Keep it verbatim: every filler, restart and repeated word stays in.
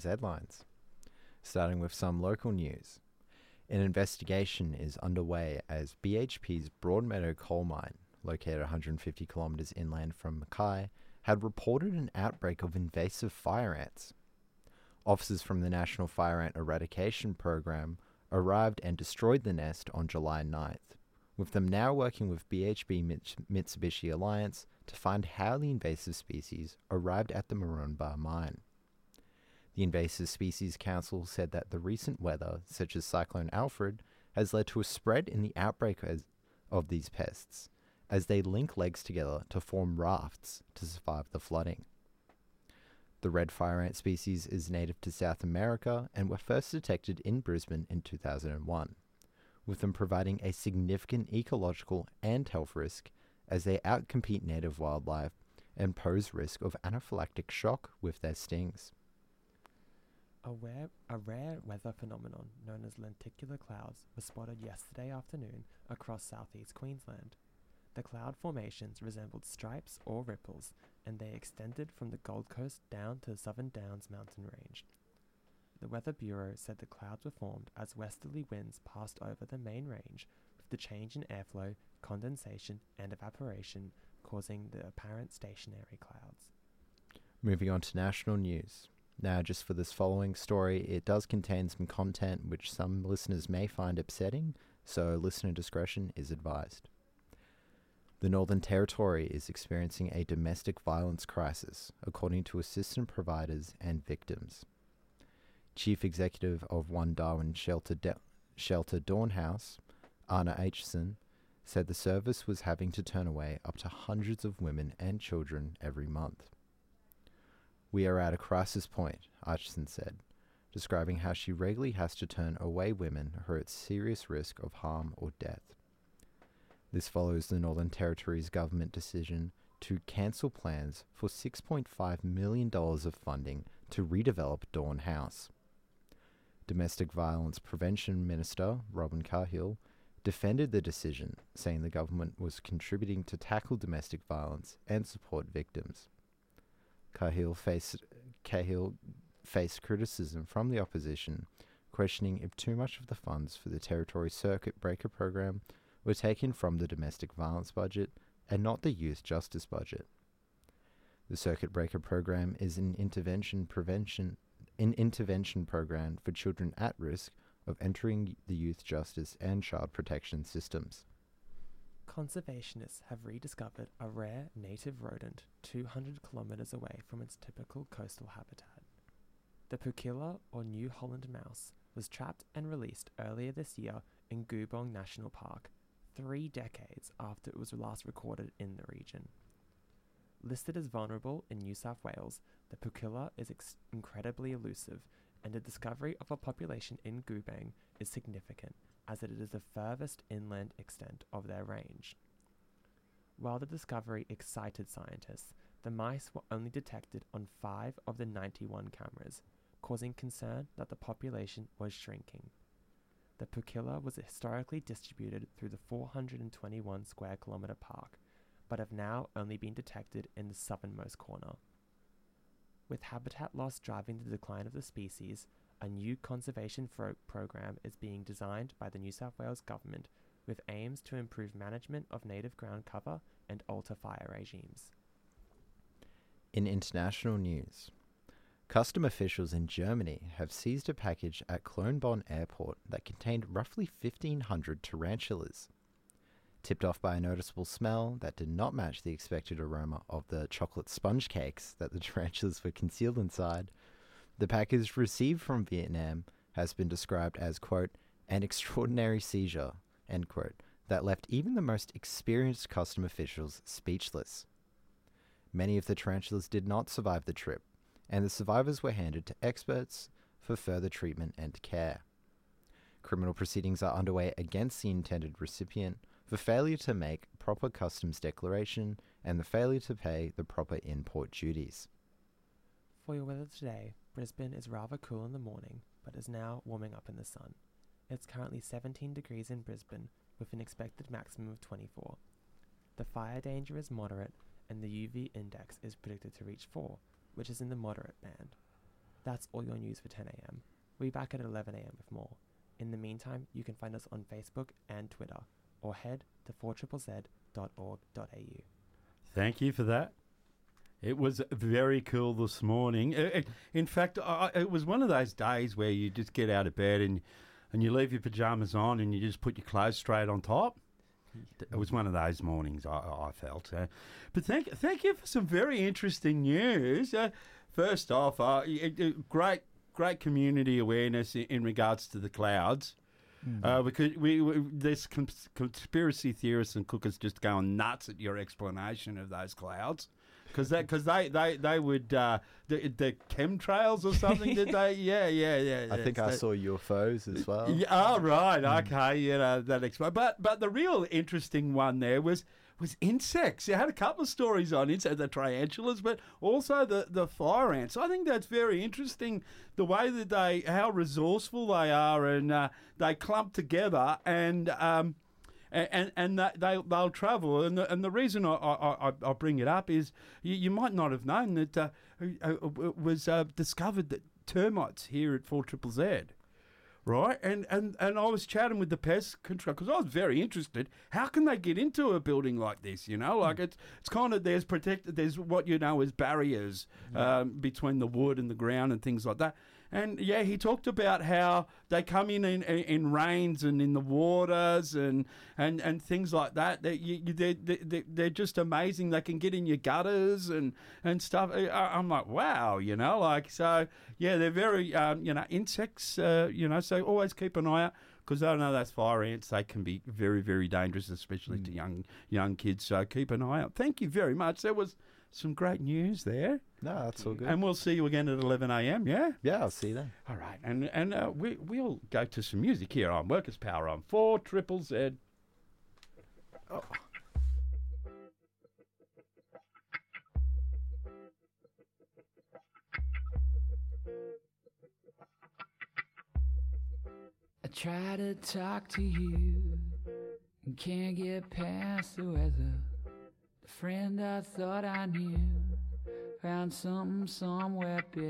weekend's headlines. Starting with some local news. An investigation is underway as B H P's Broadmeadow coal mine, located one hundred fifty kilometres inland from Mackay, had reported an outbreak of invasive fire ants. Officers from the National Fire Ant Eradication Program arrived and destroyed the nest on July ninth, with them now working with B H P Mitsubishi Alliance to find how the invasive species arrived at the Moranbah mine. The Invasive Species Council said that the recent weather, such as Cyclone Alfred, has led to a spread in the outbreak as, of these pests, as they link legs together to form rafts to survive the flooding. The red fire ant species is native to South America and were first detected in Brisbane in two thousand one, with them providing a significant ecological and health risk as they outcompete native wildlife and pose risk of anaphylactic shock with their stings. A rare, a rare weather phenomenon known as lenticular clouds was spotted yesterday afternoon across southeast Queensland. The cloud formations resembled stripes or ripples, and they extended from the Gold Coast down to the Southern Downs mountain range. The Weather Bureau said the clouds were formed as westerly winds passed over the main range, with the change in airflow, condensation, and evaporation causing the apparent stationary clouds. Moving on to national news. Now, just for this following story, it does contain some content which some listeners may find upsetting, so listener discretion is advised. The Northern Territory is experiencing a domestic violence crisis, according to assistant providers and victims. Chief Executive of One Darwin Shelter, De- Shelter Dornhouse, Anna Aitchison, said the service was having to turn away up to hundreds of women and children every month. "We are at a crisis point," Aitchison said, describing how she regularly has to turn away women who are at serious risk of harm or death. This follows the Northern Territory's government decision to cancel plans for six point five million dollars of funding to redevelop Dorn House. Domestic Violence Prevention Minister Robin Cahill defended the decision, saying the government was contributing to tackle domestic violence and support victims. Cahill faced, Cahill faced criticism from the opposition, questioning if too much of the funds for the Territory Circuit Breaker program were taken from the domestic violence budget and not the youth justice budget. The Circuit Breaker program is an intervention prevention an intervention program for children at risk of entering the youth justice and child protection systems. Conservationists have rediscovered a rare native rodent two hundred kilometres away from its typical coastal habitat. The Pukila, or New Holland mouse, was trapped and released earlier this year in Goobong National Park, three decades after it was last recorded in the region. Listed as vulnerable in New South Wales, the Pukila is ex- incredibly elusive, and the discovery of a population in Goobong is significant, as it is the furthest inland extent of their range. While the discovery excited scientists, the mice were only detected on five of the ninety-one cameras, causing concern that the population was shrinking. The Pukila was historically distributed through the four hundred twenty-one square kilometre park, but have now only been detected in the southernmost corner. With habitat loss driving the decline of the species, a new conservation fro- program is being designed by the New South Wales government with aims to improve management of native ground cover and alter fire regimes. In international news, custom officials in Germany have seized a package at Köln-Bonn Airport that contained roughly fifteen hundred tarantulas. Tipped off by a noticeable smell that did not match the expected aroma of the chocolate sponge cakes that the tarantulas were concealed inside, the package received from Vietnam has been described as, quote, an extraordinary seizure, end quote, that left even the most experienced custom officials speechless. Many of the tarantulas did not survive the trip, and the survivors were handed to experts for further treatment and care. Criminal proceedings are underway against the intended recipient for failure to make proper customs declaration and the failure to pay the proper import duties. For your weather today, Brisbane is rather cool in the morning, but is now warming up in the sun. It's currently seventeen degrees in Brisbane, with an expected maximum of twenty-four. The fire danger is moderate, and the U V index is predicted to reach four, which is in the moderate band. That's all your news for ten a.m. We'll be back at eleven a.m. with more. In the meantime, you can find us on Facebook and Twitter, or head to four z z dot org dot a u. Thank you for that. It was very cool this morning. Uh, uh, In fact, I, it was one of those days where you just get out of bed and and you leave your pajamas on and you just put your clothes straight on top. It was one of those mornings I, I felt. Uh, but thank thank you for some very interesting news. Uh, first off, uh, it, it, great great community awareness in, in regards to the clouds. Mm. Uh, because we, we there's cons- conspiracy theorists and cookers just going nuts at your explanation of those clouds. Because they, cause they, they, they would, uh, the, the chemtrails or something, did they? Yeah, yeah, yeah. I think I that, saw U F Os as well. Yeah, oh, right, mm. okay, you know, that explains. But, but the real interesting one there was was insects. You had a couple of stories on insects, the tarantulas, but also the, the fire ants. I think that's very interesting, the way that they, how resourceful they are, and uh, they clump together and... Um, And and that they they'll travel, and the, and the reason I, I, I, I bring it up is you, you might not have known that uh, it was uh, discovered that termites here at four Z Z Z, right? And and and I was chatting with the pest control because I was very interested. How can they get into a building like this? You know, like mm. it's it's kind of there's protected. There's what you know as barriers yeah. um, between the wood and the ground and things like that. And, yeah, he talked about how they come in in, in rains and in the waters and and, and things like that. They, you, they, they, they're just amazing. They can get in your gutters and, and stuff. I'm like, wow, you know, like, so, yeah, they're very, um, you know, insects, uh, you know, so always keep an eye out. Because I know those fire ants, they can be very, very dangerous, especially mm. to young young kids. So keep an eye out. Thank you very much. There was some great news there. No, that's all good. And we'll see you again at eleven a.m, yeah? Yeah, I'll see you then. All right. And and uh, we, we'll go to some music here on Workers' Power on four Z Z Z. Oh. I try to talk to you and can't get past the weather. The friend I thought I knew found something somewhere better.